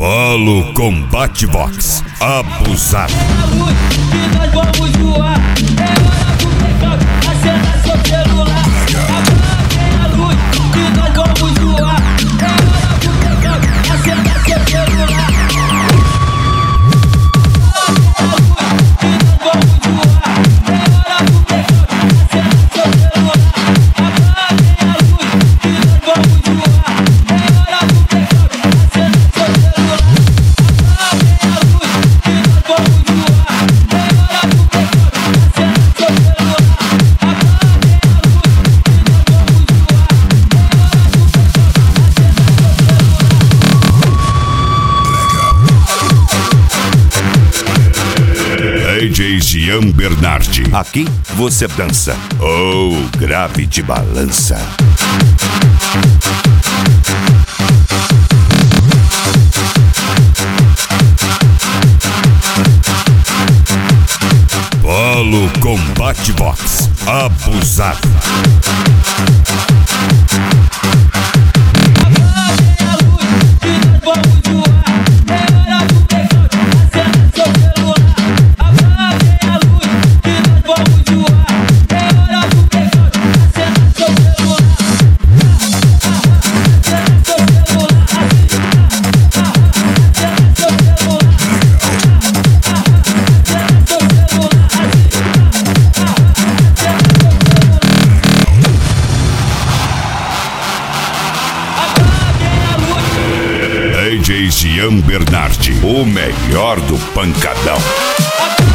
Polo Combate Box. Abusado. Nós vamos voar. É hora do blackout. Acenda seu celular. Apaguem a luz que nós vamos voar. É hora do blackout. Acenda seu celular. DJ Jean Bernardi. Aqui você dança ou grave de balança. Polo Combate Box. Abusado. DJ Jean Bernardi, o melhor do pancadão.